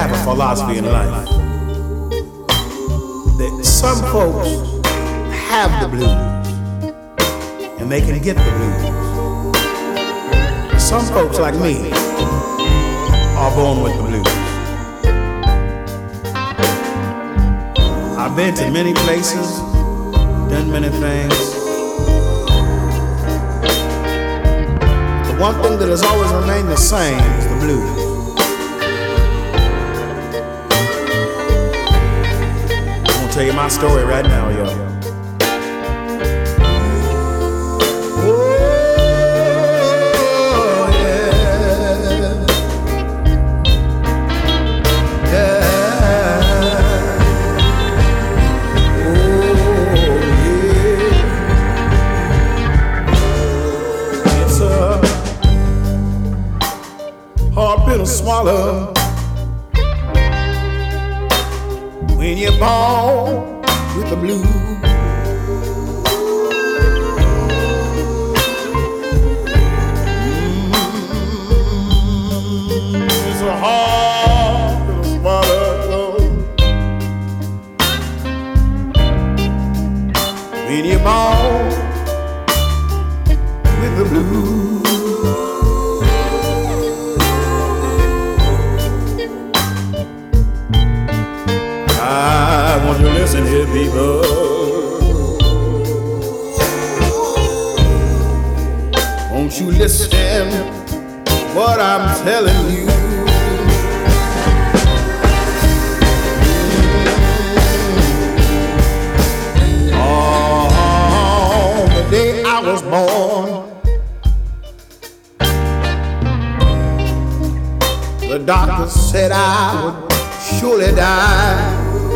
have a philosophy in life that some folks have the blues and they can get the blues. Some folks like me are born with the blues. I've been to many places, done many things. The one thing that has always remained the same is the blues. I'm gonna tell you my story right now, y'all. Hard pill to swallow when you're born with the blues. It's a hard pill to swallow when you're born with the blues. I want you to listen here, people. Won't you listen what I'm telling you? On the day I was born, the doctor said I would surely die.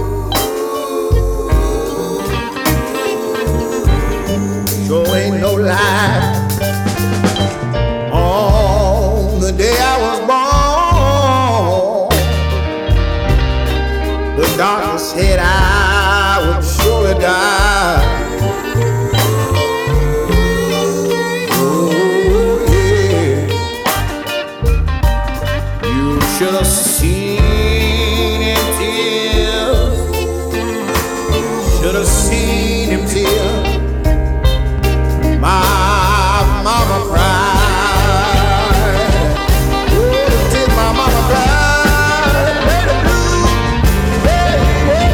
Sure ain't no lie. On the day I was born, the doctor said I would surely die. Oh yeah, you should have seen him tears. Should have seen him tears. My mama cried. Oh, did my mama cry? Play the blues. Hey, hey,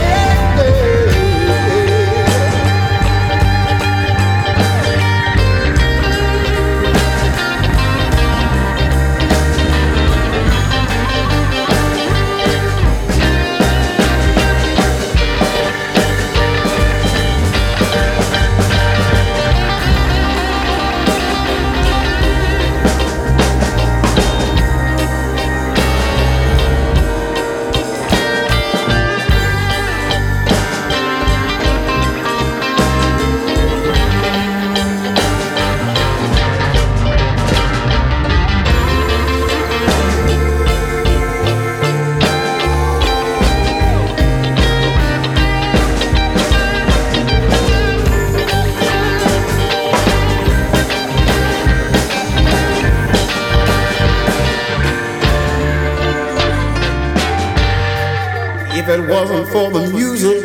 if it wasn't for the music,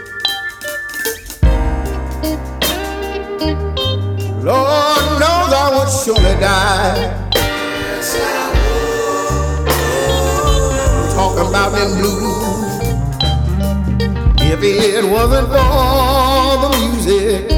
Lord knows I would surely die. Talking about them blues. If it wasn't for the music,